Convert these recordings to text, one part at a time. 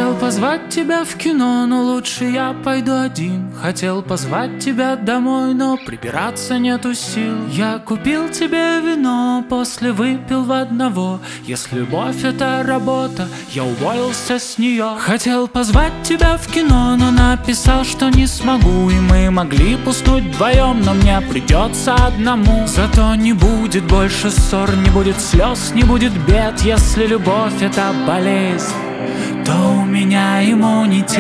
Хотел позвать тебя в кино, но лучше я пойду один. Хотел позвать тебя домой, но прибираться нету сил. Я купил тебе вино, после выпил в одного. Если любовь это работа, я уволился с нее. Хотел позвать тебя в кино, но написал, что не смогу. И мы могли бы уснуть вдвоем, но мне придется одному. Зато не будет больше ссор, не будет слез, не будет бед. Если любовь это болезнь, то у меня иммунитет.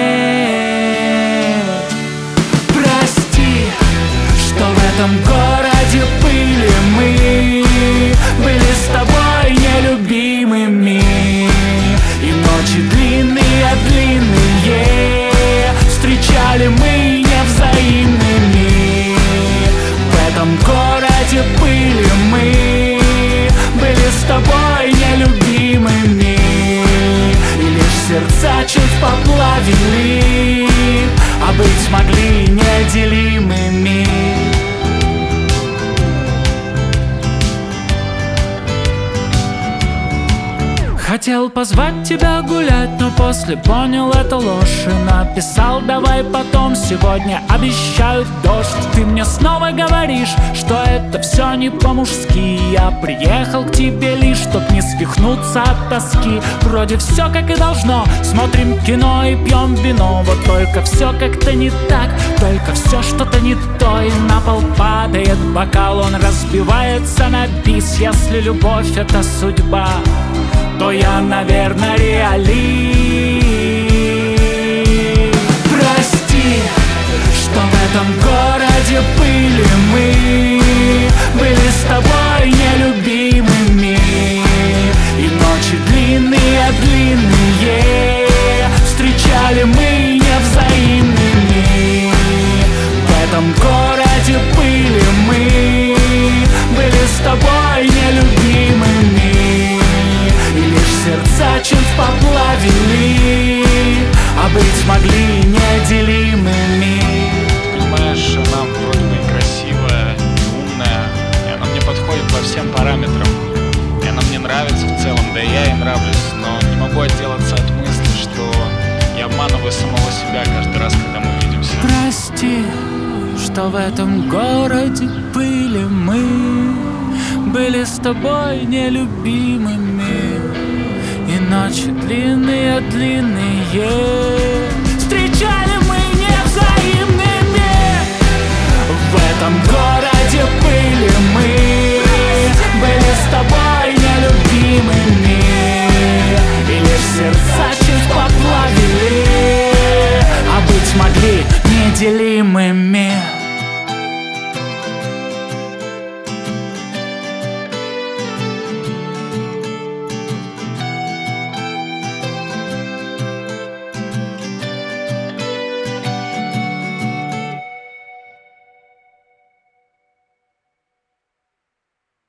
Прости, что в этом городе пыли мы были с тобой нелюбимыми. И ночи длинные, встречали мы невзаимными. В этом городе пыли мы были с тобой нелюбимыми. Сердца чуть поплавили, а быть могли неделимыми. Хотел позвать тебя гулять, но после понял это ложь. И написал: давай потом, сегодня обещают дождь. Ты мне снова говоришь, что это все не по-мужски. Я приехал к тебе лишь, чтоб не свихнуться от тоски. Вроде все как и должно, смотрим кино и пьем вино. Вот только все как-то не так, только все что-то не то. И на пол падает бокал, он разбивается на бис. Если любовь это судьба, то я, наверное, реалист. Прости, что в этом городе пыли мы были с тобой нелюбимыми. И ночи длинные, встречали мы невзаимными. В этом городе пыли мы были с тобой нелюбимыми. И лишь сердца чуть поплавили, а быть могли неделимыми. Понимаешь, она вроде бы и красивая, и умная, и она мне подходит по всем параметрам. И она мне нравится в целом, да и я ей нравлюсь. Но не могу отделаться от мысли, что я обманываю самого себя каждый раз, когда мы видимся. Прости, что в этом городе пыли мы были с тобой нелюбимыми. И ночи длинные, встречали мы невзаимными. В этом городе пыли мы были с тобой нелюбимыми. И лишь сердца чуть поплавили, а быть могли неделимыми.